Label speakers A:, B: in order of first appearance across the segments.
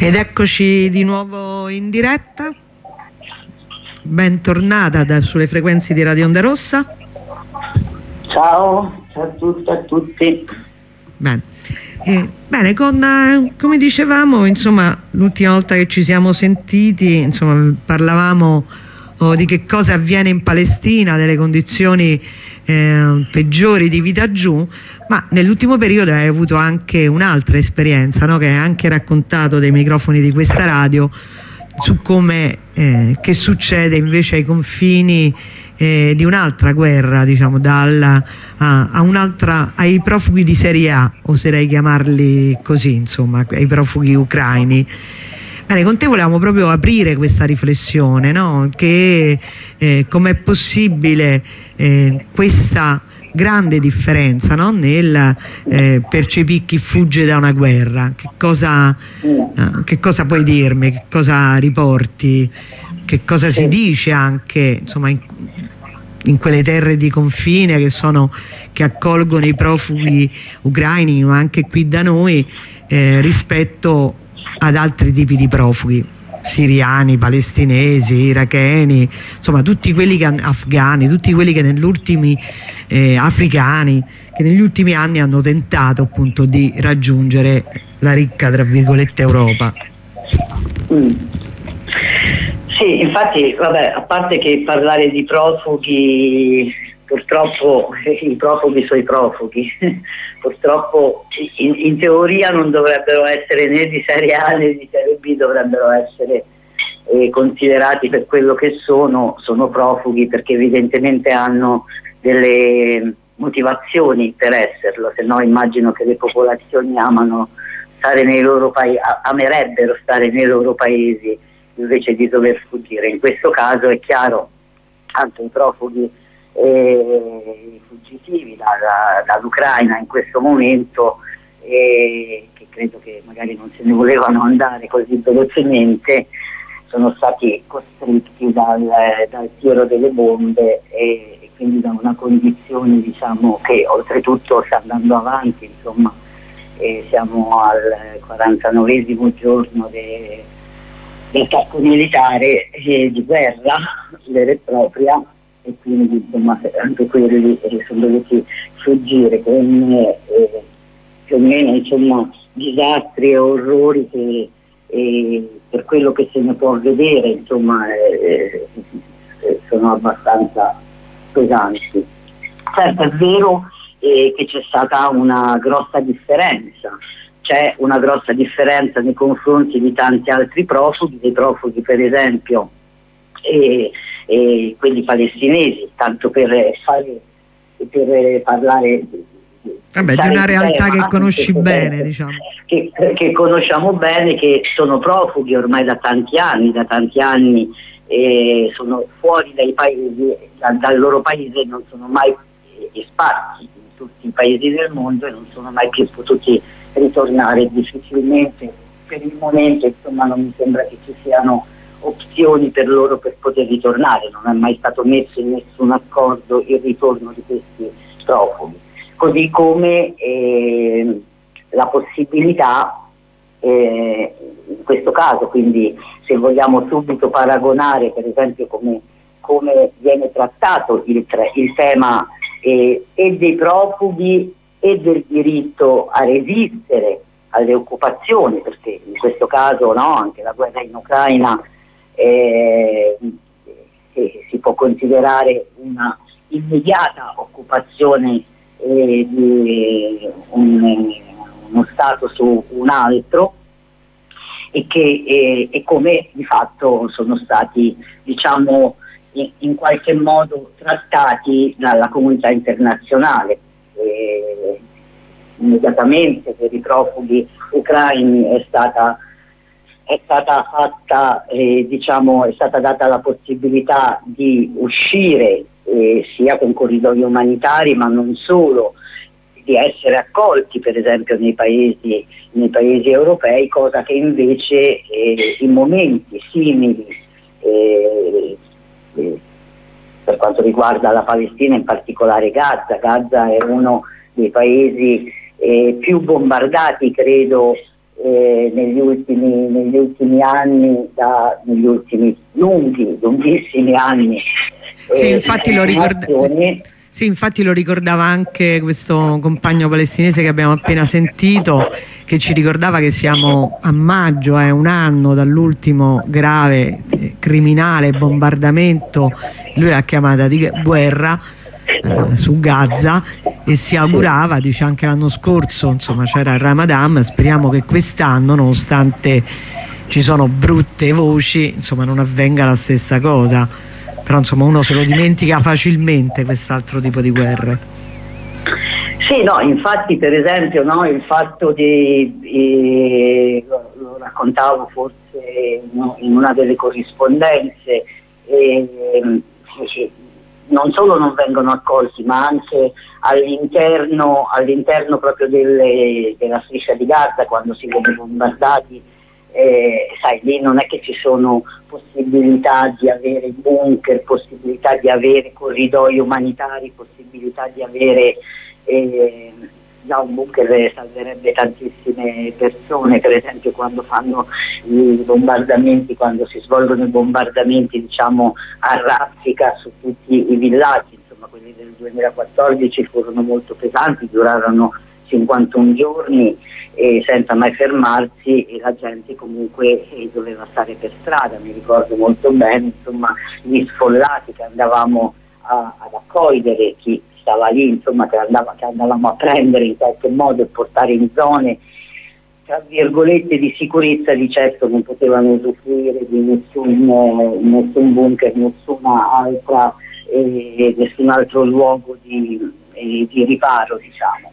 A: Ed eccoci di nuovo in diretta, bentornata sulle frequenze di Radio Onda Rossa.
B: Ciao a tutti e a tutti.
A: Bene, come dicevamo, insomma, l'ultima volta che ci siamo sentiti, insomma, parlavamo di che cosa avviene in Palestina, delle condizioni peggiori di vita giù, ma nell'ultimo periodo hai avuto anche un'altra esperienza, no? Che hai anche raccontato dai microfoni di questa radio, su come che succede invece ai confini di un'altra guerra, diciamo, ai profughi di serie A, oserei chiamarli così, insomma, ai profughi ucraini. Bene, con te volevamo proprio aprire questa riflessione, no? Che com'è possibile questa grande differenza, no? Nel percepire chi fugge da una guerra. Che cosa puoi dirmi? Che cosa riporti? Che cosa si dice anche, insomma, in quelle terre di confine che accolgono i profughi ucraini, ma anche qui da noi, rispetto ad altri tipi di profughi, siriani, palestinesi, iracheni, insomma tutti quelli afghani, tutti quelli che africani, che negli ultimi anni hanno tentato appunto di raggiungere la ricca, tra virgolette, Europa.
B: Sì, infatti, vabbè, a parte che parlare di profughi, purtroppo i profughi sono i profughi, purtroppo in teoria non dovrebbero essere né di serie A né di serie B, dovrebbero essere considerati per quello che sono profughi, perché evidentemente hanno delle motivazioni per esserlo, se no immagino che le popolazioni amano stare nei loro paesi, amerebbero stare nei loro paesi invece di dover fuggire. In questo caso è chiaro, anche i profughi fuggitivi dall'Ucraina in questo momento, che credo che magari non se ne volevano andare così velocemente, sono stati costretti dal tiro delle bombe e quindi da una condizione, diciamo, che oltretutto sta andando avanti, insomma, siamo al 49esimo giorno dell'attacco militare di guerra vera e propria, e quindi insomma anche quelli sono dovuti fuggire con più o meno, insomma, disastri e orrori che per quello che se ne può vedere, insomma, sono abbastanza pesanti. Certo, è vero che c'è stata una grossa differenza. C'è una grossa differenza nei confronti di tanti altri profughi, dei profughi per esempio quelli palestinesi, tanto per parlare
A: di una realtà che conosci bene, diciamo.
B: Che conosciamo bene, che sono profughi ormai da tanti anni, sono fuori dai paesi, dal loro paese, non sono mai sparsi in tutti i paesi del mondo e non sono mai più potuti ritornare. Difficilmente per il momento, insomma, non mi sembra che ci siano opzioni per loro per poter ritornare, non è mai stato messo in nessun accordo il ritorno di questi profughi, così come la possibilità in questo caso, quindi se vogliamo subito paragonare per esempio come viene trattato il tema e dei profughi e del diritto a resistere alle occupazioni, perché in questo caso, no, anche la guerra in Ucraina si può considerare una immediata occupazione di uno Stato su un altro, e come di fatto sono stati, diciamo, in qualche modo trattati dalla comunità internazionale. Immediatamente per i profughi ucraini è stata fatta, diciamo, è stata data la possibilità di uscire sia con corridoi umanitari, ma non solo, di essere accolti per esempio nei paesi europei, cosa che invece in momenti simili per quanto riguarda la Palestina, in particolare Gaza è uno dei paesi più bombardati, credo, negli ultimi anni, negli ultimi lunghissimi anni.
A: Sì, infatti lo ricordava anche questo compagno palestinese che abbiamo appena sentito, che ci ricordava che siamo a maggio, è un anno dall'ultimo grave criminale bombardamento, lui l'ha chiamata di guerra, su Gaza, e si augurava, dice anche l'anno scorso, insomma c'era il Ramadan, speriamo che quest'anno, nonostante ci sono brutte voci, insomma non avvenga la stessa cosa. Però insomma uno se lo dimentica facilmente quest'altro tipo di guerre.
B: Sì, no, infatti per esempio, no, il fatto lo raccontavo forse in una delle corrispondenze, non solo non vengono accolti, ma anche all'interno proprio della striscia di Gaza, quando si viene bombardati, sai, lì non è che ci sono possibilità di avere bunker, possibilità di avere corridoi umanitari, possibilità di avere un bunker salverebbe tantissime persone. Per esempio quando fanno i bombardamenti, quando si svolgono i bombardamenti, diciamo, a raffica su tutti i villaggi, insomma quelli del 2014 furono molto pesanti, durarono 51 giorni senza mai fermarsi, e la gente comunque doveva stare per strada. Mi ricordo molto bene, insomma, gli sfollati che andavamo ad accogliere, chi stava lì, insomma, che andavamo a prendere in qualche modo e portare in zone tra virgolette di sicurezza. Di certo non potevano usufruire di nessun bunker, nessun altro luogo di riparo, diciamo.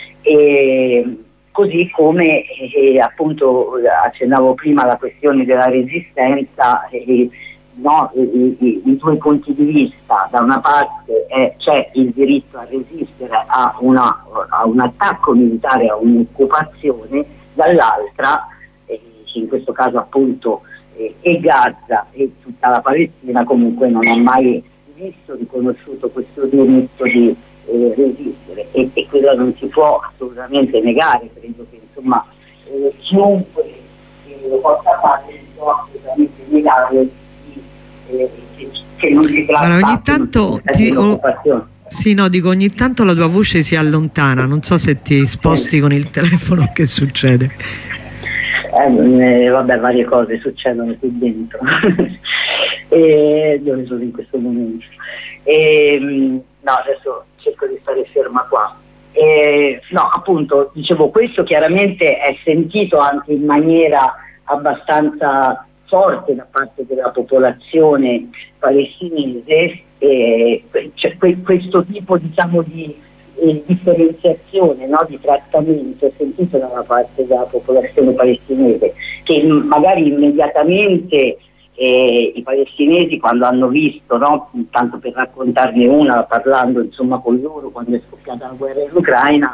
B: Così come appunto accennavo prima alla questione della resistenza, no, i due punti di vista: da una parte c'è il diritto a resistere a un attacco militare, a un'occupazione, dall'altra in questo caso appunto e Gaza e tutta la Palestina comunque non ha mai visto, riconosciuto questo diritto di resistere, e quello non si può assolutamente negare. Credo che insomma chiunque lo possa fare non può assolutamente negare che non si tratta.
A: Allora, ogni tanto sì, no, dico, ogni tanto la tua voce si allontana, non so se ti sposti con il telefono, che succede?
B: Vabbè, varie cose succedono qui dentro dove sono in questo momento. No, adesso cerco di stare ferma qua. No, appunto, dicevo, questo chiaramente è sentito anche in maniera abbastanza forte da parte della popolazione palestinese. C'è questo tipo, diciamo, di differenziazione, no, di trattamento è sentito dalla parte della popolazione palestinese, che magari immediatamente i palestinesi, quando hanno visto, no, tanto per raccontarne una, parlando insomma con loro quando è scoppiata la guerra in Ucraina,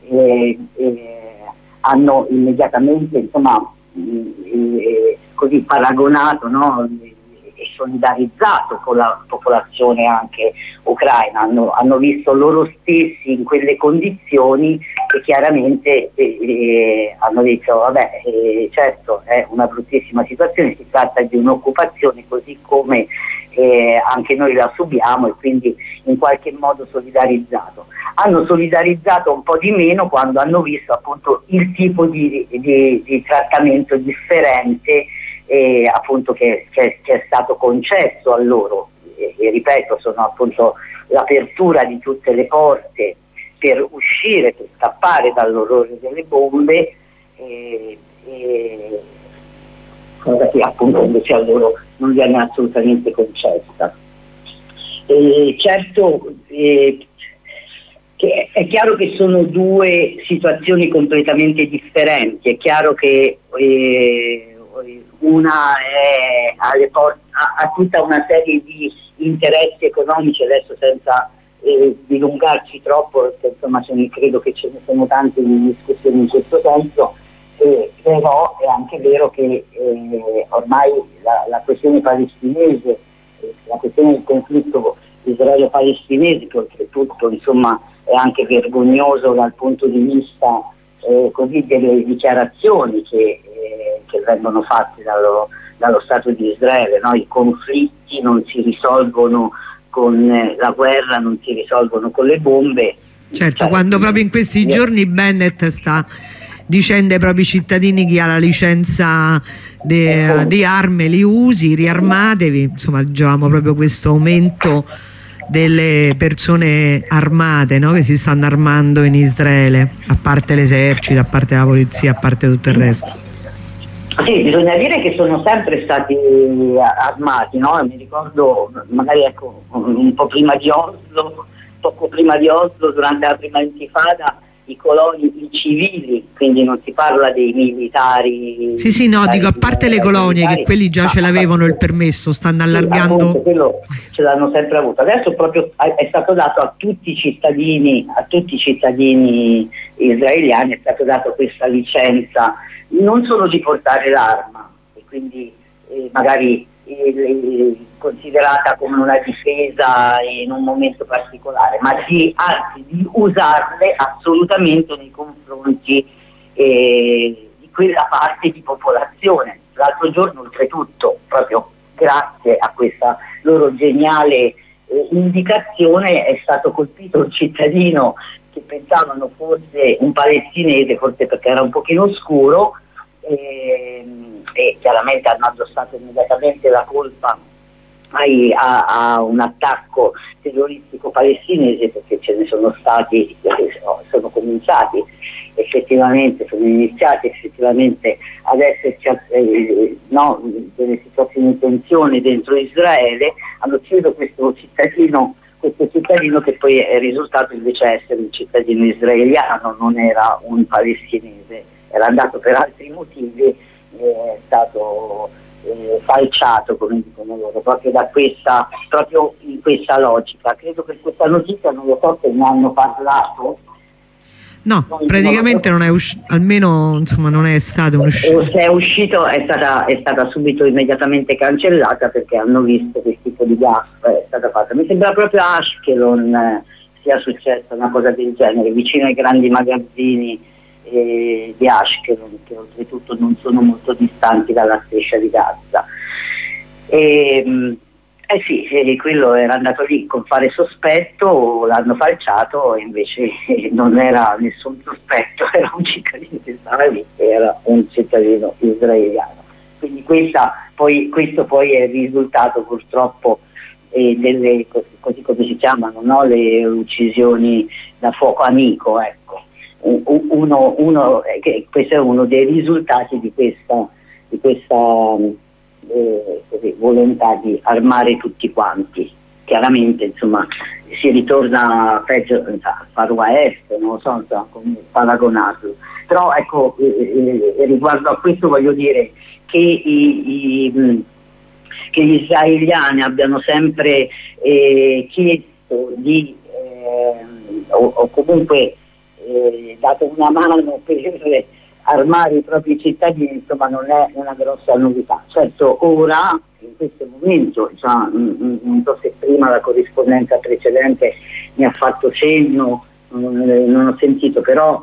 B: hanno immediatamente, insomma, così paragonato, no, e solidarizzato con la popolazione anche ucraina. Hanno visto loro stessi in quelle condizioni e chiaramente hanno detto vabbè, certo è una bruttissima situazione, si tratta di un'occupazione così come anche noi la subiamo, e quindi in qualche modo solidarizzato. Hanno solidarizzato un po' di meno quando hanno visto appunto il tipo di trattamento differente appunto che è stato concesso a loro, e ripeto, sono appunto l'apertura di tutte le porte per uscire, per scappare dall'orrore delle bombe, cosa che appunto invece a loro non viene assolutamente concessa. Certo, che è chiaro che sono due situazioni completamente differenti. È chiaro che una ha tutta una serie di interessi economici, adesso senza dilungarci troppo, perché insomma credo che ce ne sono tante di discussioni in questo senso, però è anche vero che ormai la questione palestinese, la questione del conflitto israelo-palestinese, che oltretutto insomma è anche vergognoso dal punto di vista così delle dichiarazioni che vengono fatte dallo Stato di Israele, no? I conflitti non si risolvono con la guerra, non si risolvono con le bombe.
A: Certo, quando proprio in questi giorni Bennett sta dicendo ai propri cittadini: chi ha la licenza di armi li usi, riarmatevi. Insomma, diciamo proprio questo aumento delle persone armate, no? Che si stanno armando in Israele, a parte l'esercito, a parte la polizia, a parte tutto il resto.
B: Sì, bisogna dire che sono sempre stati armati, no? Mi ricordo magari un po' prima di Oslo, poco prima di Oslo, durante la prima intifada, i colonie, i civili, quindi non si parla dei militari.
A: Sì, no, dico, a parte le colonie, che quelli già ce l'avevano il permesso, stanno allargando.
B: Appunto, quello ce l'hanno sempre avuto. Adesso proprio è stato dato a tutti i cittadini israeliani, è stato dato questa licenza, non solo di portare l'arma, e quindi magari considerata come una difesa in un momento particolare, ma anzi di usarle assolutamente nei confronti di quella parte di popolazione. L'altro giorno, oltretutto, proprio grazie a questa loro geniale indicazione, è stato colpito un cittadino che pensavano fosse un palestinese, forse perché era un pochino scuro, e chiaramente hanno addossato immediatamente la colpa a un attacco terroristico palestinese, perché ce ne sono stati, sono cominciati effettivamente, sono iniziati effettivamente ad esserci delle situazioni di tensione dentro Israele. Hanno ucciso questo cittadino che poi è risultato invece essere un cittadino israeliano, non era un palestinese, era andato per altri motivi, è stato falciato, come dicono loro, proprio in questa logica. Credo che questa notizia, non lo so se ne hanno parlato.
A: No, praticamente non è almeno insomma non è stato uscito.
B: Se è uscito è stata subito immediatamente cancellata, perché hanno visto che tipo di gaffe è stata fatta. Mi sembra proprio a Ashkelon sia successa una cosa del genere, vicino ai grandi magazzini di Ashkelon, che oltretutto non sono molto distanti dalla striscia di Gaza. Sì, quello era andato lì con fare sospetto, l'hanno falciato, e invece non era nessun sospetto, era un cittadino che stava lì, era un cittadino israeliano. Quindi questo poi è il risultato, purtroppo, delle, così come si chiamano, no? Le uccisioni da fuoco amico, ecco. Questo è uno dei risultati di questa volontà di armare tutti quanti. Chiaramente, insomma, si ritorna peggio al Far West, non so come paragonarlo, però ecco, riguardo a questo voglio dire che che gli israeliani abbiano sempre chiesto di o comunque dato una mano per armare i propri cittadini, insomma, non è una grossa novità. Certo, ora, in questo momento, non so se prima la corrispondenza precedente mi ha fatto cenno, non ho sentito, però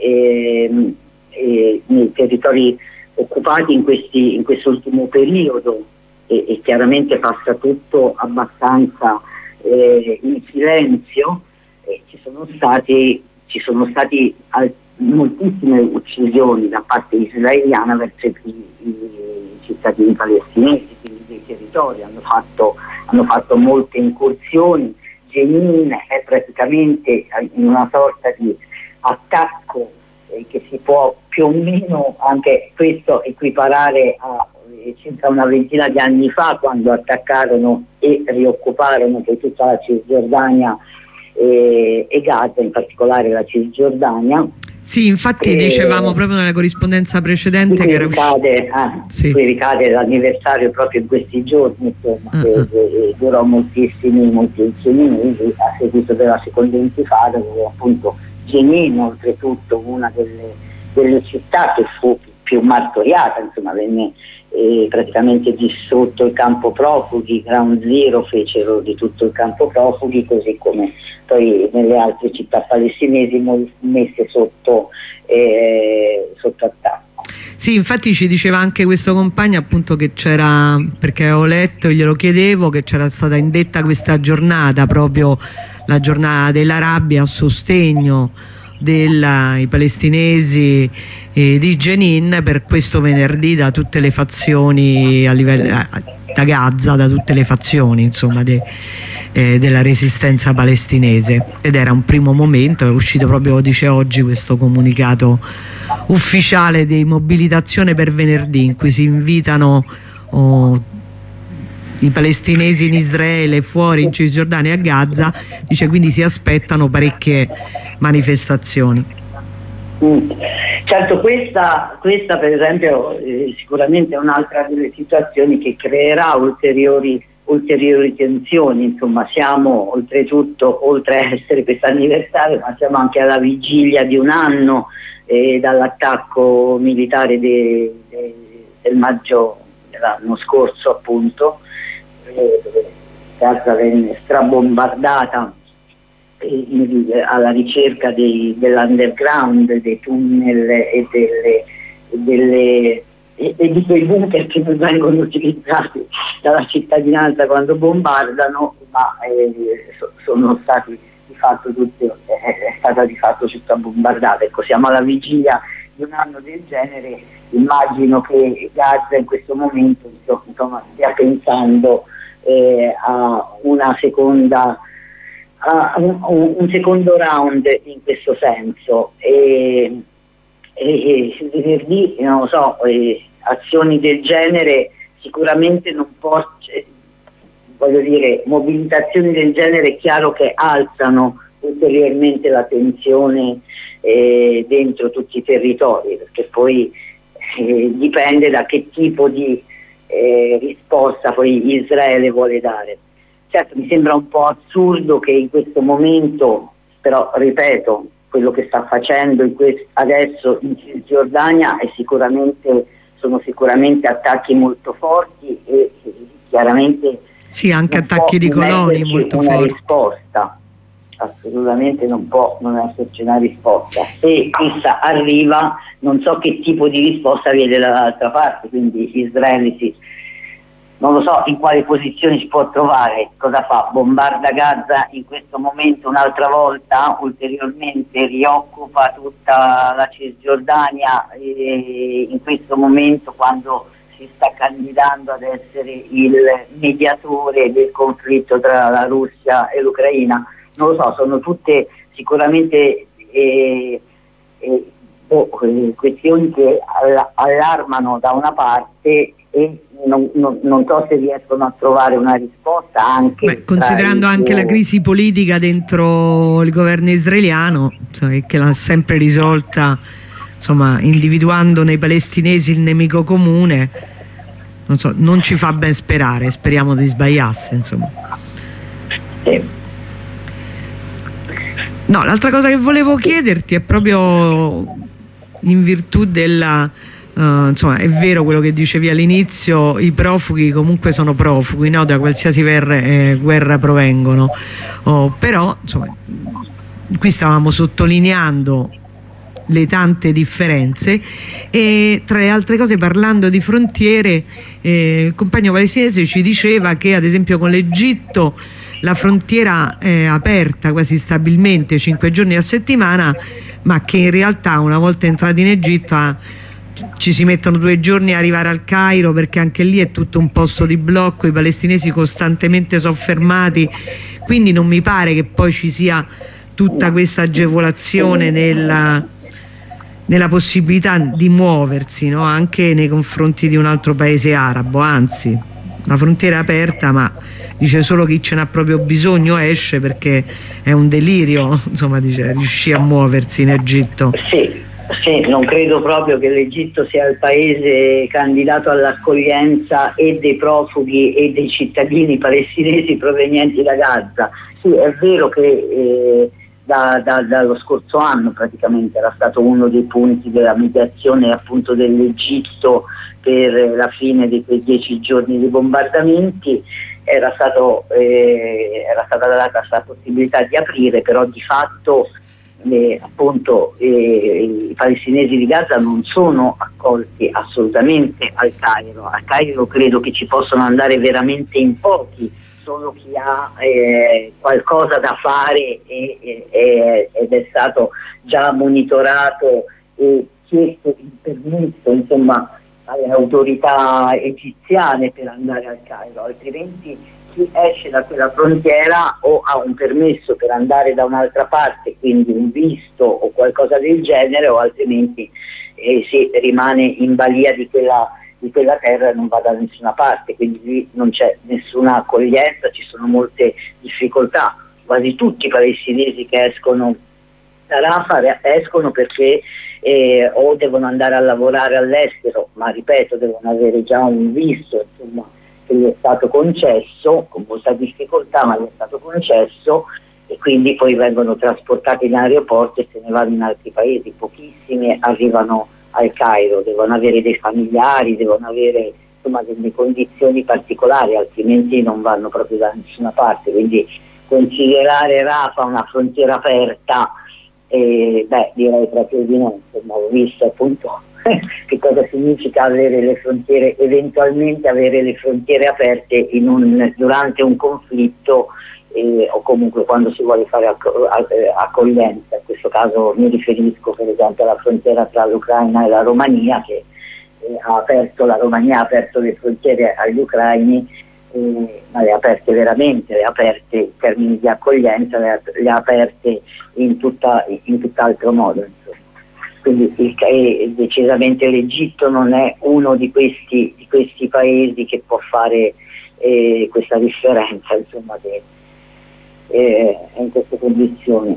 B: nei territori occupati in quest'ultimo periodo, e chiaramente passa tutto abbastanza in silenzio, ci sono stati moltissime uccisioni da parte israeliana verso i cittadini palestinesi, quindi dei territori. Hanno fatto molte incursioni. Jenin è praticamente in una sorta di attacco che si può più o meno anche questo equiparare a circa una ventina di anni fa, quando attaccarono e rioccuparono poi tutta la Cisgiordania e Gaza, in particolare la Cisgiordania.
A: Sì, infatti dicevamo proprio nella corrispondenza precedente che era
B: qui ricade l'anniversario proprio in questi giorni, insomma, che durò moltissimi mesi, a seguito della seconda intifada, dove appunto Jenin, oltretutto una delle città che fu più martoriata, insomma, venne praticamente distrutto il campo profughi, Ground Zero fecero di tutto il campo profughi, così come poi nelle altre città palestinesi messe sotto attacco.
A: Sì, infatti ci diceva anche questo compagno appunto che c'era, perché ho letto e glielo chiedevo, che c'era stata indetta questa giornata, proprio la giornata dell'Arabia a sostegno dei palestinesi di Jenin per questo venerdì da tutte le fazioni a livello, da Gaza, da tutte le fazioni insomma della resistenza palestinese, ed era un primo momento, è uscito proprio, dice oggi, questo comunicato ufficiale di mobilitazione per venerdì in cui si invitano i palestinesi in Israele, fuori in Cisgiordania e a Gaza, dice, quindi si aspettano parecchie manifestazioni.
B: Certo, questa per esempio sicuramente è un'altra delle situazioni che creerà ulteriori tensioni. Insomma, siamo oltretutto, oltre a essere questo anniversario, ma siamo anche alla vigilia di un anno dall'attacco militare del maggio dell'anno scorso, appunto. Gaza venne strabombardata alla ricerca dell'underground, dei tunnel e di quei bunker che non vengono utilizzati dalla cittadinanza quando bombardano, ma sono stati di fatto è stata di fatto tutta bombardata. Ecco, siamo alla vigilia di un anno del genere. Immagino che Gaza in questo momento insomma, stia pensando a una seconda un secondo round in questo senso, e venerdì non lo so, azioni del genere sicuramente non voglio dire, mobilitazioni del genere è chiaro che alzano ulteriormente la tensione dentro tutti i territori, perché poi dipende da che tipo di risposta poi Israele vuole dare. Certo, mi sembra un po' assurdo che in questo momento, però ripeto, quello che sta facendo adesso in Cisgiordania sono sicuramente attacchi molto forti e chiaramente
A: sì, anche attacchi di coloni molto forti.
B: Risposta, assolutamente non può non esserci una risposta. Se questa arriva, non so che tipo di risposta viene dall'altra parte, quindi Israele non lo so in quale posizione si può trovare. Cosa fa? Bombarda Gaza in questo momento un'altra volta, ulteriormente rioccupa tutta la Cisgiordania in questo momento, quando si sta candidando ad essere il mediatore del conflitto tra la Russia e l'Ucraina. Non lo so, sono tutte sicuramente questioni che allarmano da una parte e non so se riescono a trovare una risposta anche
A: considerando anche la crisi politica dentro il governo israeliano, insomma, che l'ha sempre risolta, insomma, individuando nei palestinesi il nemico comune. Non so, non ci fa ben sperare, speriamo di sbagliarsi, insomma. No, l'altra cosa che volevo chiederti è proprio in virtù della insomma, è vero quello che dicevi all'inizio, i profughi comunque sono profughi, no? Da qualsiasi guerra provengono, però insomma, qui stavamo sottolineando le tante differenze, e tra le altre cose, parlando di frontiere, il compagno palestinese ci diceva che ad esempio con l'Egitto la frontiera è aperta quasi stabilmente 5 giorni a settimana, ma che in realtà una volta entrati in Egitto ci si mettono 2 giorni a arrivare al Cairo, perché anche lì è tutto un posto di blocco, i palestinesi costantemente soffermati, quindi non mi pare che poi ci sia tutta questa agevolazione nella possibilità di muoversi, no? Anche nei confronti di un altro paese arabo, anzi la frontiera è aperta, ma dice solo chi ce n'ha proprio bisogno esce, perché è un delirio, insomma, dice, riuscire a muoversi in Egitto.
B: Sì, non credo proprio che l'Egitto sia il paese candidato all'accoglienza e dei profughi e dei cittadini palestinesi provenienti da Gaza. Sì, è vero che dallo scorso anno praticamente. Era stato uno dei punti della mediazione appunto dell'Egitto per la fine di quei 10 giorni di bombardamenti. Era stata data questa possibilità di aprire, però di fatto appunto i palestinesi di Gaza non sono accolti assolutamente al Cairo. A Cairo credo che ci possano andare veramente in pochi, solo chi ha qualcosa da fare ed è stato già monitorato e chiesto il permesso, insomma, alle autorità egiziane per andare al Cairo, altrimenti chi esce da quella frontiera o ha un permesso per andare da un'altra parte, quindi un visto o qualcosa del genere, o altrimenti si rimane in balia di quella terra e non va da nessuna parte, quindi lì non c'è nessuna accoglienza, ci sono molte difficoltà. Quasi tutti i palestinesi che escono da Rafah escono perché o devono andare a lavorare all'estero, ma ripeto, devono avere già un visto, insomma, che gli è stato concesso, con molta difficoltà, ma gli è stato concesso, e quindi poi vengono trasportati in aeroporto e se ne vanno in altri paesi. Pochissimi arrivano al Cairo, devono avere dei familiari, devono avere, insomma, delle condizioni particolari, altrimenti non vanno proprio da nessuna parte. Quindi considerare Rafah una frontiera aperta, direi proprio di no. Insomma, ho visto appunto che cosa significa avere le frontiere, eventualmente avere le frontiere aperte durante un conflitto, o comunque quando si vuole fare accoglienza. In questo caso mi riferisco per esempio alla frontiera tra l'Ucraina e la Romania, che la Romania ha aperto le frontiere agli ucraini, ma le ha aperte veramente, le ha aperte in termini di accoglienza, le ha aperte in tutt'altro modo, insomma. Quindi decisamente l'Egitto non è uno di questi paesi che può fare questa differenza, insomma, che in queste condizioni.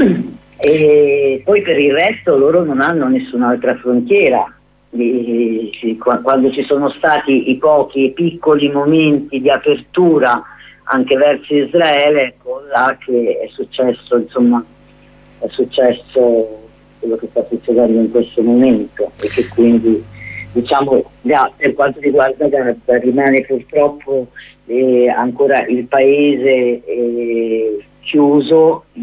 B: E poi per il resto loro non hanno nessun'altra frontiera. Quando ci sono stati i pochi piccoli momenti di apertura anche verso Israele, ecco là che è successo, insomma, è successo quello che sta succedendo in questo momento, e che quindi, diciamo, per quanto riguarda Gaza rimane purtroppo ancora il paese chiuso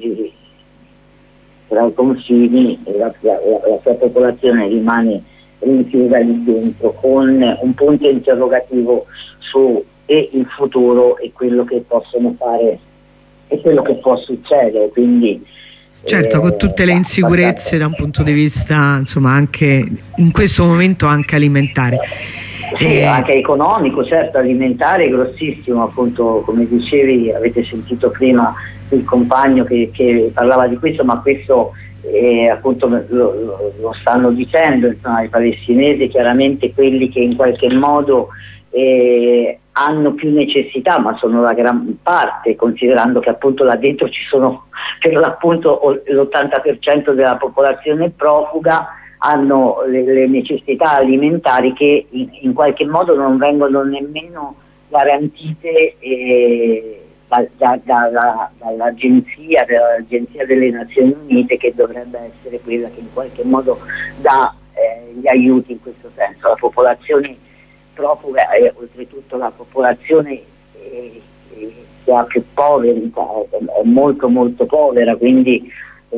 B: tra i confini, e la sua popolazione rimane rinchiusa lì dentro, con un punto interrogativo su il futuro e quello che possono fare e quello che può succedere. Quindi
A: certo, con tutte le insicurezze da un punto di vista, insomma, anche in questo momento anche alimentare.
B: Sì, anche economico, certo, alimentare grossissimo, appunto, come dicevi, avete sentito prima il compagno che parlava di questo, ma questo appunto lo stanno dicendo, insomma, i palestinesi, chiaramente quelli che in qualche modo hanno più necessità, ma sono la gran parte, considerando che appunto là dentro ci sono per l'appunto l'80% della popolazione profuga, hanno le necessità alimentari che in qualche modo non vengono nemmeno garantite dall'agenzia delle Nazioni Unite, che dovrebbe essere quella che in qualche modo dà gli aiuti in questo senso. La popolazione profuga è oltretutto la popolazione che ha più poveri, è molto molto povera, quindi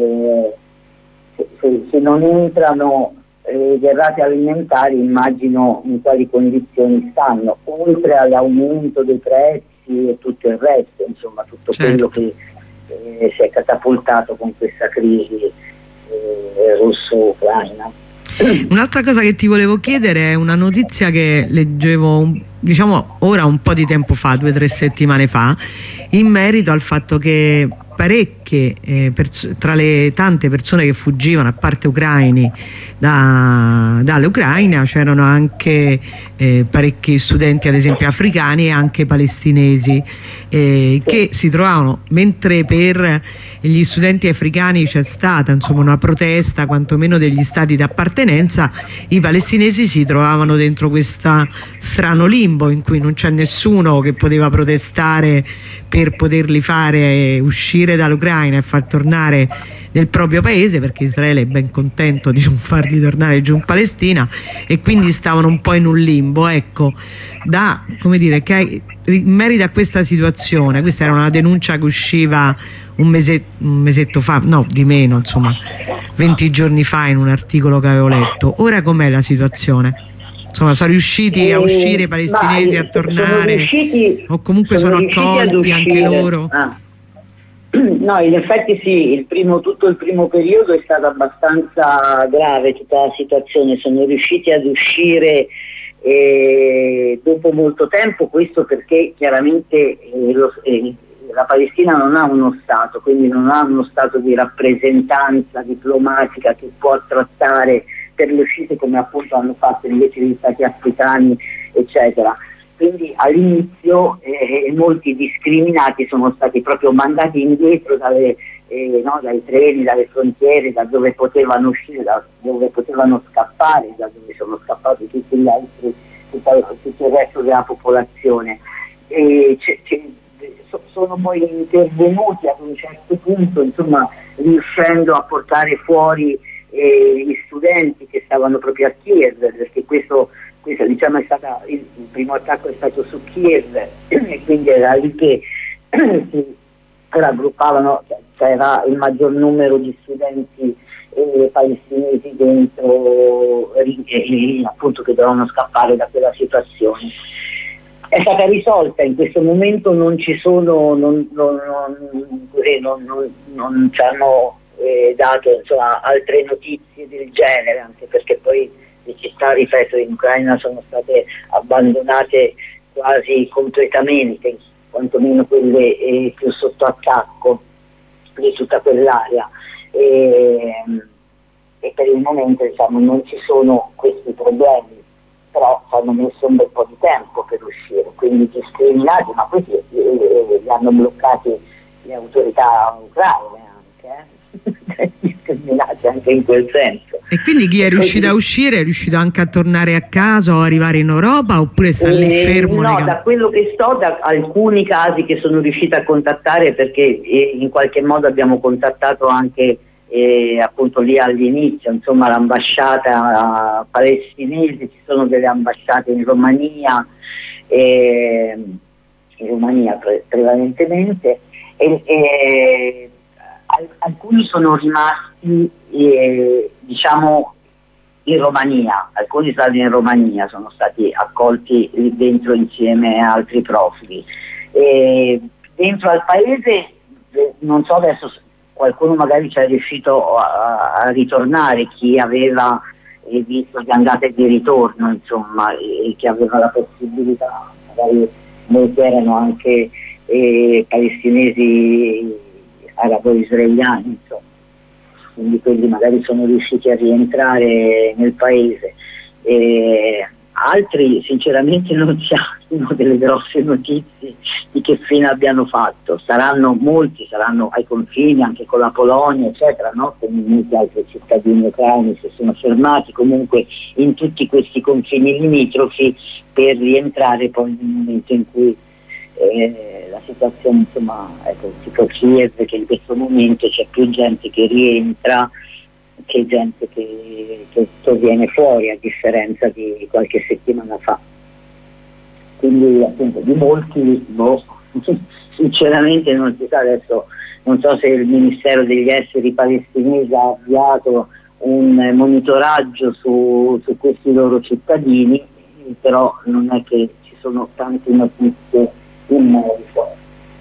B: se non entrano derrate alimentari, immagino in quali condizioni stanno, oltre all'aumento dei prezzi e tutto il resto, insomma, tutto quello che si è catapultato con questa crisi russo-ucraina.
A: Un'altra cosa che ti volevo chiedere è una notizia che leggevo, diciamo, ora un po' di tempo fa, 2 o 3 settimane fa, in merito al fatto che parecchie tra le tante persone che fuggivano, a parte ucraini, dall'Ucraina, c'erano anche parecchi studenti, ad esempio africani, e anche palestinesi, che si trovavano, mentre per gli studenti africani c'è stata, insomma, una protesta quantomeno degli stati d'appartenenza, i palestinesi si trovavano dentro questo strano limbo in cui non c'è nessuno che poteva protestare per poterli fare uscire dall'Ucraina, dall'Ucraina e far tornare nel proprio paese, perché Israele è ben contento di non farli tornare giù in Palestina, e quindi stavano un po' in un limbo. Ecco, come dire, che in merito a questa situazione, questa era una denuncia che usciva un mesetto fa, no, di meno, insomma 20 giorni fa, in un articolo che avevo letto. Ora com'è la situazione? Insomma, sono riusciti a uscire i palestinesi, a tornare, o comunque sono accolti anche loro?
B: No, in effetti sì, tutto il primo periodo è stato abbastanza grave tutta la situazione, sono riusciti ad uscire dopo molto tempo, questo perché chiaramente la Palestina non ha uno Stato, quindi non ha uno Stato di rappresentanza diplomatica che può trattare per le uscite come appunto hanno fatto invece gli Stati africani, eccetera. Quindi all'inizio molti discriminati sono stati proprio mandati indietro dai treni, dalle frontiere, da dove potevano uscire, da dove potevano scappare, da dove sono scappati tutti gli altri, tutto il resto della popolazione. Sono poi intervenuti ad un certo punto, insomma, riuscendo a portare fuori gli studenti che stavano proprio a Kiev, perché questo diciamo è stata il primo attacco è stato su Kiev e quindi era lì che si raggruppavano, c'era il maggior numero di studenti palestinesi dentro, appunto, che dovevano scappare da quella situazione. È stata risolta, in questo momento non ci sono, non ci hanno dato, insomma, altre notizie del genere, anche perché poi le città, ripeto, in Ucraina sono state abbandonate quasi completamente, quantomeno quelle più sotto attacco di tutta quell'area, e per il momento, diciamo, non ci sono questi problemi, però ci hanno messo un bel po' di tempo per uscire, quindi discriminati, ma questi li hanno bloccati le autorità ucraine anche, discriminati anche in quel senso.
A: E quindi chi è riuscito a uscire è riuscito anche a tornare a casa o arrivare in Europa, oppure sta lì fermo?
B: No, da quello che da alcuni casi che sono riuscita a contattare, perché in qualche modo abbiamo contattato anche appunto lì all'inizio, insomma, l'ambasciata palestinese, ci sono delle ambasciate in Romania, prevalentemente, alcuni sono rimasti diciamo in Romania, alcuni stati in Romania, sono stati accolti lì dentro insieme a altri profughi, dentro al paese non so adesso, qualcuno magari ci è riuscito a ritornare, chi aveva visto di andata e di ritorno, insomma, e chi aveva la possibilità, magari molti erano anche palestinesi arabo-israeliani, insomma, quindi quelli magari sono riusciti a rientrare nel paese. Altri sinceramente non si hanno delle grosse notizie di che fine abbiano fatto. Molti saranno ai confini anche con la Polonia, eccetera, no? Come molti altri cittadini ucraini si sono fermati comunque in tutti questi confini limitrofi per rientrare poi nel momento in cui la situazione, insomma, ecco, tipo Kiev, che in questo momento c'è più gente che rientra che gente che viene fuori, a differenza di qualche settimana fa. Quindi appunto di molti sinceramente non si sa. Adesso non so se il Ministero degli Esteri palestinese ha avviato un monitoraggio su questi loro cittadini, però non è che ci sono tante notizie in merito.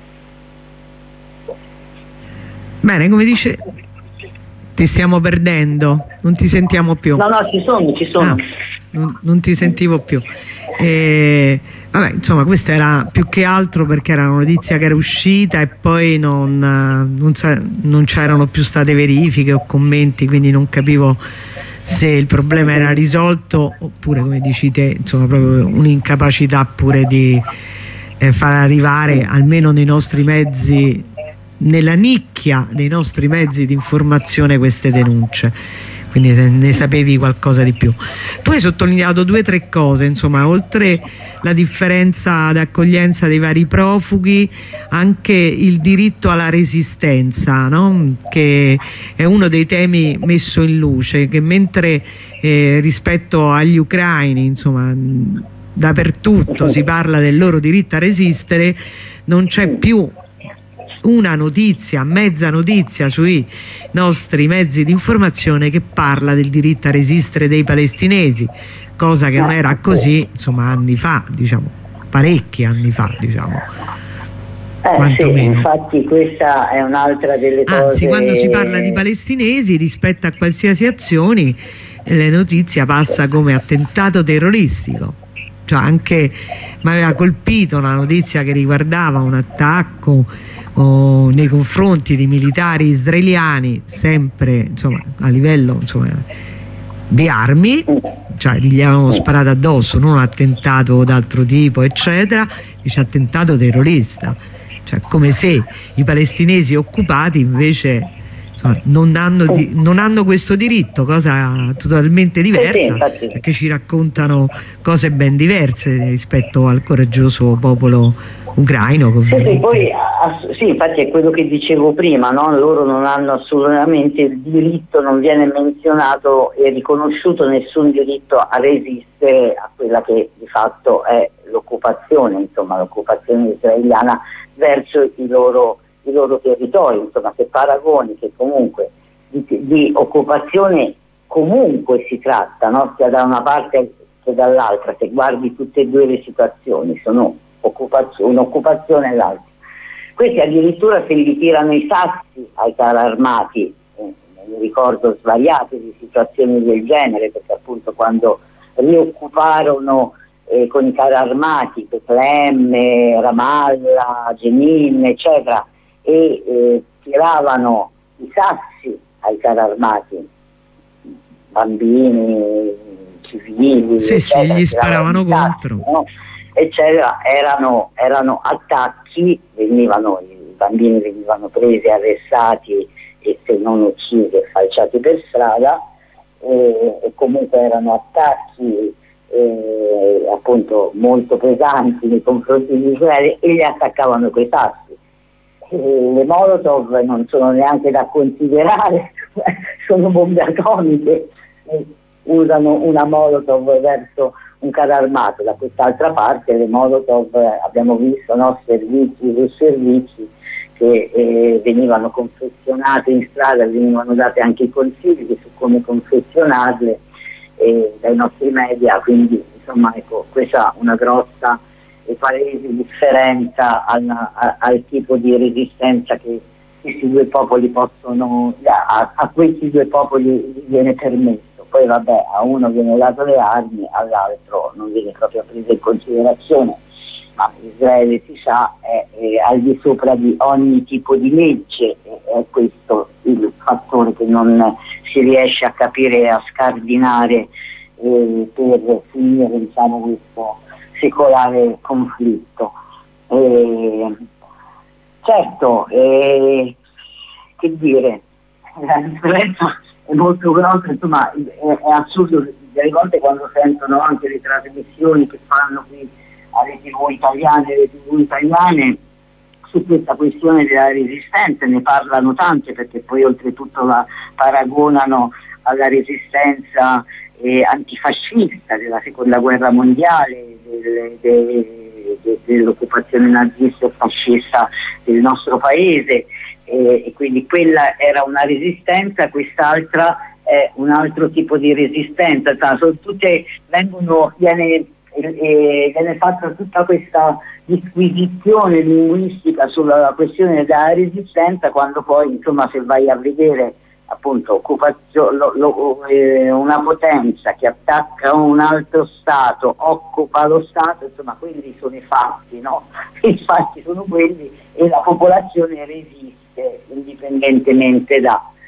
A: Bene, come dice, ti stiamo perdendo, non ti sentiamo più.
B: No, ci sono.
A: Non ti sentivo più. Vabbè, insomma, questa era più che altro perché era una notizia che era uscita e poi non c'erano più state verifiche o commenti, quindi non capivo se il problema era risolto oppure, come dici te, insomma, proprio un'incapacità pure di far arrivare almeno nei nostri mezzi, nella nicchia dei nostri mezzi di informazione, queste denunce. quindi se ne sapevi qualcosa di più. Tu hai sottolineato 2 o 3 cose, insomma, oltre la differenza d'accoglienza dei vari profughi, anche il diritto alla resistenza, no? Che è uno dei temi messo in luce, che mentre rispetto agli ucraini, insomma, dappertutto si parla del loro diritto a resistere, non c'è più una notizia, mezza notizia sui nostri mezzi di informazione che parla del diritto a resistere dei palestinesi, cosa che non era così, insomma, anni fa, diciamo, parecchi anni fa, diciamo.
B: Sì, infatti questa è un'altra delle cose.
A: Anzi, quando si parla di palestinesi, rispetto a qualsiasi azione, le notizie passa come attentato terroristico. Cioè, anche mi aveva colpito una notizia che riguardava un attacco nei confronti di militari israeliani, sempre, insomma, a livello, insomma, di armi, cioè gli avevano sparato addosso, non un attentato d'altro tipo, eccetera, dice attentato terrorista, cioè come se i palestinesi occupati invece, insomma, non hanno questo diritto, cosa totalmente diversa, perché ci raccontano cose ben diverse rispetto al coraggioso popolo ucraino.
B: Sì, infatti è quello che dicevo prima, no? Loro non hanno assolutamente il diritto, non viene menzionato e riconosciuto nessun diritto a resistere a quella che di fatto è l'occupazione, insomma, l'occupazione israeliana verso i loro territori, insomma, se paragoni che comunque di occupazione comunque si tratta, no? Sia da una parte che dall'altra, se guardi tutte e 2 le situazioni sono un'occupazione e l'altra. Questi addirittura se li tirano i sassi ai carri armati, ne ricordo svariate di situazioni del genere, perché appunto quando rioccuparono con i carri armati Betlemme, Ramallah, Jenin, eccetera, e tiravano i sassi ai carri armati, bambini, civili, eccetera,
A: gli sparavano contro,
B: no? Eccetera, erano attacchi, i bambini venivano presi, arrestati e se non uccisi e falciati per strada, e comunque erano attacchi appunto molto pesanti nei confronti di Israele, e li attaccavano coi sassi. Le Molotov non sono neanche da considerare, sono bombe atomiche, usano una Molotov verso un carro armato. Da quest'altra parte le Molotov abbiamo visto, no, servizi che venivano confezionate in strada, venivano date anche i consigli su come confezionarle dai nostri media, quindi insomma, ecco, questa è una grossa e palese differenza al tipo di resistenza che questi 2 popoli possono, a questi 2 popoli viene permesso. Poi vabbè, a uno viene dato le armi, all'altro non viene proprio preso in considerazione, ma Israele, si sa, è al di sopra di ogni tipo di legge, è questo il fattore che non si riesce a capire e a scardinare per finire, diciamo, questo secolare conflitto. Certo, che dire, la differenza è molto grossa, insomma, è assurdo delle volte quando sentono anche le trasmissioni che fanno qui alle TV italiane su questa questione della resistenza, ne parlano tante, perché poi oltretutto la paragonano alla resistenza antifascista della seconda guerra mondiale, dell'occupazione nazista e fascista del nostro paese, e quindi quella era una resistenza, quest'altra è un altro tipo di resistenza. Sono tutte, viene fatta tutta questa disquisizione linguistica sulla questione della resistenza, quando poi, insomma, se vai a vedere appunto una potenza che attacca un altro Stato, occupa lo Stato, insomma, quelli sono i fatti, no? I fatti sono quelli, e la popolazione resiste indipendentemente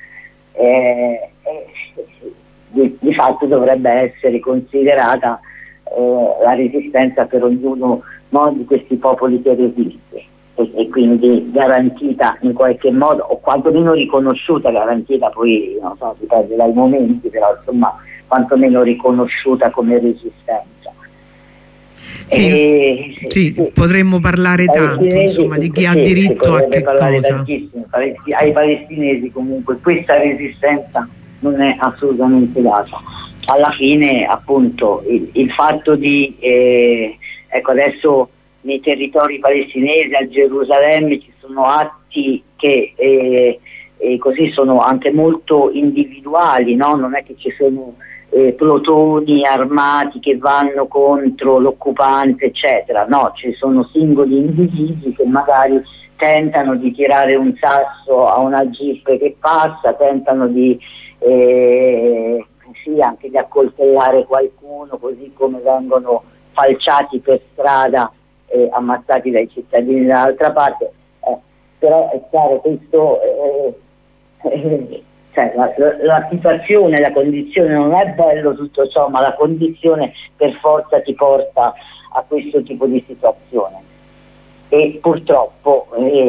B: di fatto dovrebbe essere considerata la resistenza per ognuno, no, di questi popoli che resiste. e quindi garantita in qualche modo, o quantomeno riconosciuta. Garantita poi non so, dipende dai momenti, però insomma quantomeno riconosciuta come resistenza.
A: Sì, potremmo parlare tanto, insomma, di chi ha diritto a che cosa.
B: Ai palestinesi comunque questa resistenza non è assolutamente data. Alla fine appunto il fatto di ecco, adesso nei territori palestinesi, a Gerusalemme, ci sono atti che così sono anche molto individuali, no? Non è che ci sono plotoni armati che vanno contro l'occupante, eccetera. No, ci sono singoli individui che magari tentano di tirare un sasso a una jeep che passa, tentano di anche di accoltellare qualcuno, così come vengono falciati per strada e ammazzati dai cittadini dall'altra parte. Però è chiaro, questo cioè, la situazione, la condizione non è bello tutto ciò, ma la condizione per forza ti porta a questo tipo di situazione, e purtroppo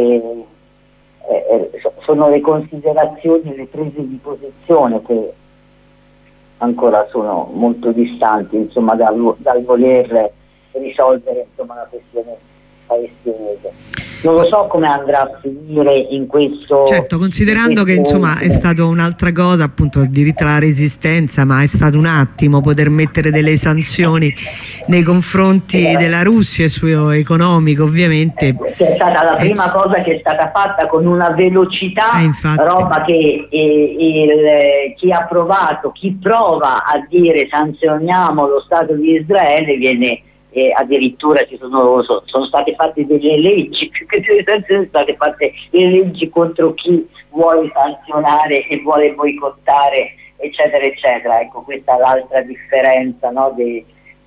B: sono le considerazioni, le prese di posizione che ancora sono molto distanti, insomma, dal voler risolvere, insomma, la questione palestinese. Non lo so come andrà a finire in questo.
A: Certo, considerando che insomma è stato un'altra cosa, appunto, il diritto alla resistenza, ma è stato un attimo poter mettere delle sanzioni nei confronti della Russia e suo economico, ovviamente.
B: È stata la prima cosa che è stata fatta con una velocità, roba che chi ha provato, chi prova a dire sanzioniamo lo Stato di Israele viene. Addirittura sono state fatte delle leggi, più che delle sanzioni, sono state fatte le leggi contro chi vuole sanzionare e vuole boicottare, eccetera eccetera. Ecco, questa è l'altra differenza, no, di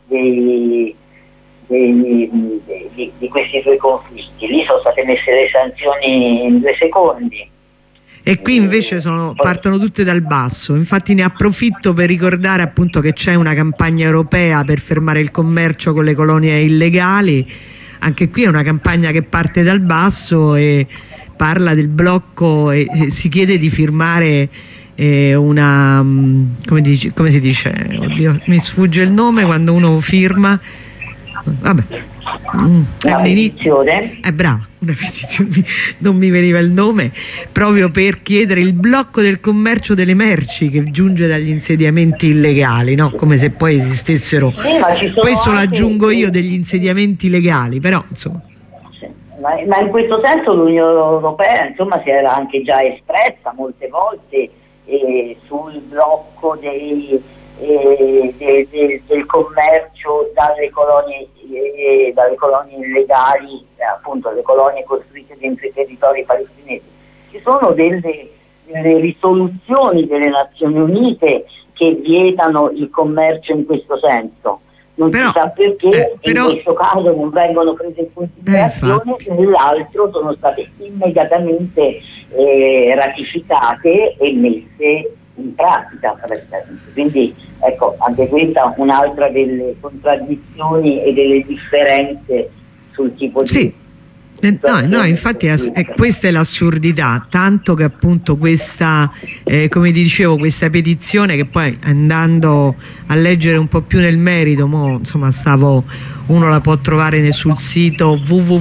B: questi due conflitti. Lì sono state messe le sanzioni in 2 secondi.
A: E qui invece partono tutte dal basso. Infatti ne approfitto per ricordare appunto che c'è una campagna europea per fermare il commercio con le colonie illegali. Anche qui è una campagna che parte dal basso e parla del blocco e si chiede di firmare una come si dice? Oddio, mi sfugge il nome quando uno firma. Vabbè.
B: Una petizione?
A: Brava, una petizione, non mi veniva il nome, proprio per chiedere il blocco del commercio delle merci che giunge dagli insediamenti illegali, no? Come se poi esistessero, questo lo aggiungo io, degli insediamenti legali, però insomma.
B: Ma in questo senso l'Unione Europea, insomma, si era anche già espressa molte volte sul blocco del commercio dalle colonie illegali, appunto le colonie costruite dentro i territori palestinesi. Ci sono delle risoluzioni delle Nazioni Unite che vietano il commercio in questo senso. Non si sa perché in questo caso non vengono prese in considerazione, nell'altro sono state immediatamente ratificate e messe in pratica. Quindi ecco, anche questa è un'altra delle contraddizioni e delle differenze sul tipo di
A: no, infatti questa è l'assurdità, tanto che appunto questa come dicevo, questa petizione, che poi andando a leggere un po' più nel merito, insomma uno la può trovare sul sito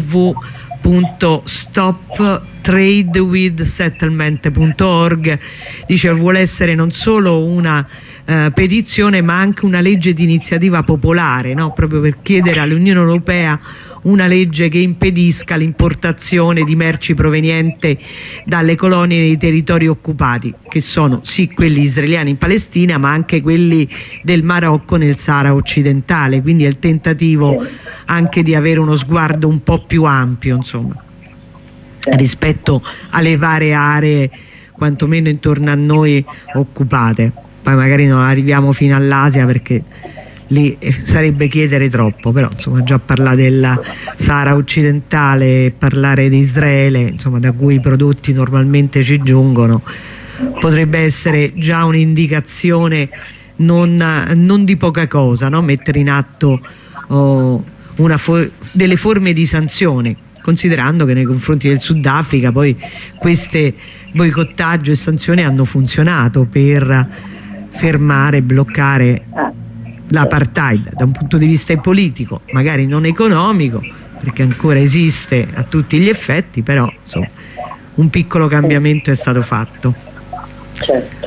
A: www.stoptradewithsettlement.org. dice vuole essere non solo una petizione ma anche una legge di iniziativa popolare, no? Proprio per chiedere all'Unione Europea una legge che impedisca l'importazione di merci provenienti dalle colonie nei territori occupati, che sono sì quelli israeliani in Palestina ma anche quelli del Marocco nel Sahara occidentale. Quindi è il tentativo anche di avere uno sguardo un po' più ampio, insomma, rispetto alle varie aree quantomeno intorno a noi occupate. Poi magari non arriviamo fino all'Asia perché lì sarebbe chiedere troppo, però insomma già parlare della Sahara occidentale, parlare di Israele, insomma, da cui i prodotti normalmente ci giungono, potrebbe essere già un'indicazione non di poca cosa, no? Mettere in atto delle forme di sanzione considerando che nei confronti del Sudafrica poi queste boicottaggio e sanzioni hanno funzionato per fermare, bloccare l'apartheid da un punto di vista politico, magari non economico, perché ancora esiste a tutti gli effetti, però insomma un piccolo cambiamento è stato fatto.
B: Certo.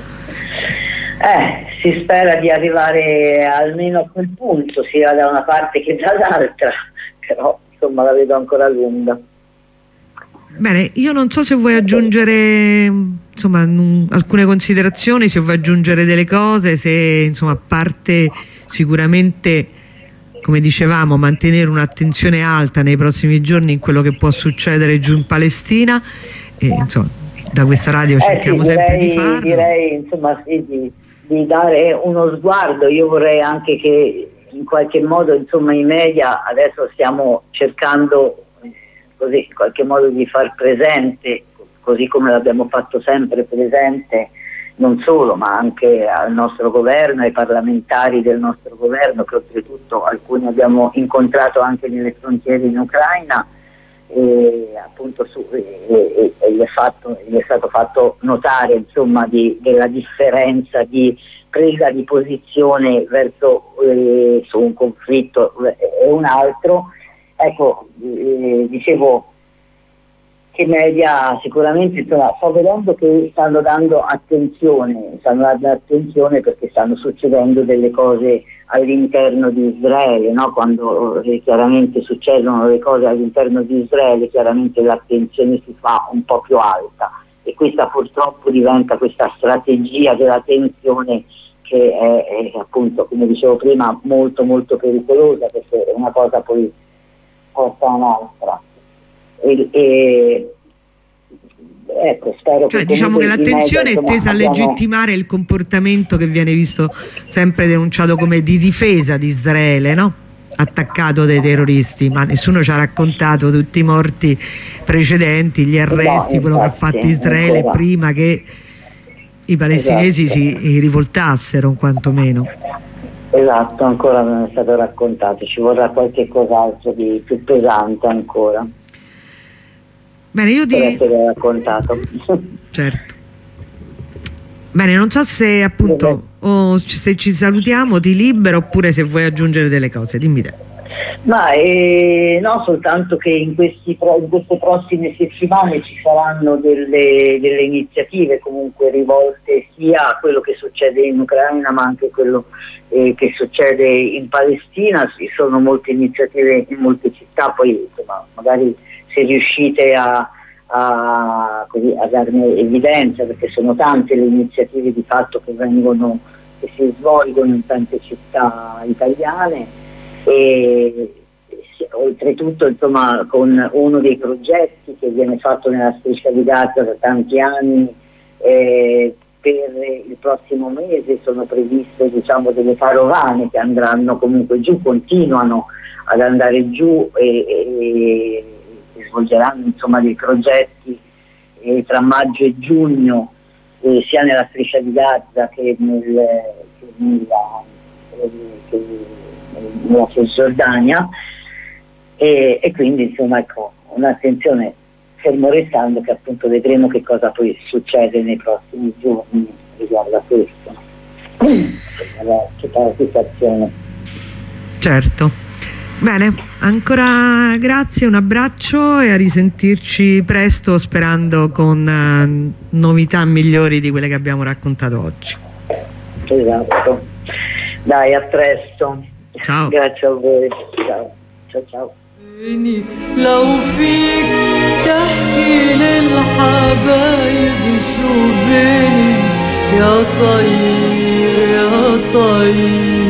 B: Si spera di arrivare almeno a quel punto, sia da una parte che dall'altra, però insomma la vedo ancora lunga.
A: Bene, io non so se vuoi aggiungere insomma alcune considerazioni, se vuoi aggiungere delle cose, se insomma, a parte sicuramente, come dicevamo, mantenere un'attenzione alta nei prossimi giorni in quello che può succedere giù in Palestina, e insomma da questa radio cerchiamo sempre di farlo.
B: Direi insomma sì, di dare uno sguardo. Io vorrei anche che in qualche modo insomma i media adesso stiamo cercando così in qualche modo di far presente, così come l'abbiamo fatto sempre presente, non solo ma anche al nostro governo, ai parlamentari del nostro governo, che oltretutto alcuni abbiamo incontrato anche nelle frontiere in Ucraina, e appunto gli è stato fatto notare insomma della differenza di presa di posizione verso su un conflitto e un altro. Ecco, dicevo che i media sicuramente insomma, sto vedendo che stanno dando attenzione perché stanno succedendo delle cose all'interno di Israele, no? Quando chiaramente succedono le cose all'interno di Israele, chiaramente l'attenzione si fa un po' più alta, e questa purtroppo diventa questa strategia della tensione che è appunto, come dicevo prima, molto molto pericolosa, perché una cosa poi porta a un'altra. Ecco, spero
A: cioè, diciamo che l'attenzione è tesa a legittimare il comportamento che viene visto sempre denunciato come di difesa di Israele, no? Attaccato dai terroristi, ma nessuno ci ha raccontato tutti i morti precedenti, gli arresti, quello che ha fatto Israele ancora prima che i palestinesi si rivoltassero quantomeno.
B: Esatto, ancora non è stato raccontato, ci vorrà qualche cos'altro di più pesante ancora.
A: Bene, io
B: per essere raccontato.
A: Certo. Bene, non so se appunto o se ci salutiamo, ti libero, oppure se vuoi aggiungere delle cose, dimmi te.
B: Ma no, soltanto che in queste prossime settimane ci saranno delle iniziative comunque rivolte sia a quello che succede in Ucraina ma anche quello che succede in Palestina. Ci sono molte iniziative in molte città, poi insomma, magari se riuscite a darne evidenza, perché sono tante le iniziative di fatto che si svolgono in tante città italiane, e oltretutto insomma con uno dei progetti che viene fatto nella Striscia di Gaza da tanti anni, per il prossimo mese sono previste diciamo delle carovane che andranno comunque giù, continuano ad andare giù e svolgeranno insomma dei progetti tra maggio e giugno, sia nella Striscia di Gaza che nella Cisgiordania, e quindi insomma ecco, un'attenzione, fermo restando che appunto vedremo che cosa poi succede nei prossimi giorni riguardo a questo, tutta la situazione.
A: Certo. Bene, ancora grazie, un abbraccio e a risentirci presto, sperando con novità migliori di quelle che abbiamo raccontato oggi.
B: Esatto, dai, a presto.
A: Ciao.
B: Grazie a voi. Ciao ciao ciao.
C: لو فيك تحكي للحبايب شو بيني يا طير يا طير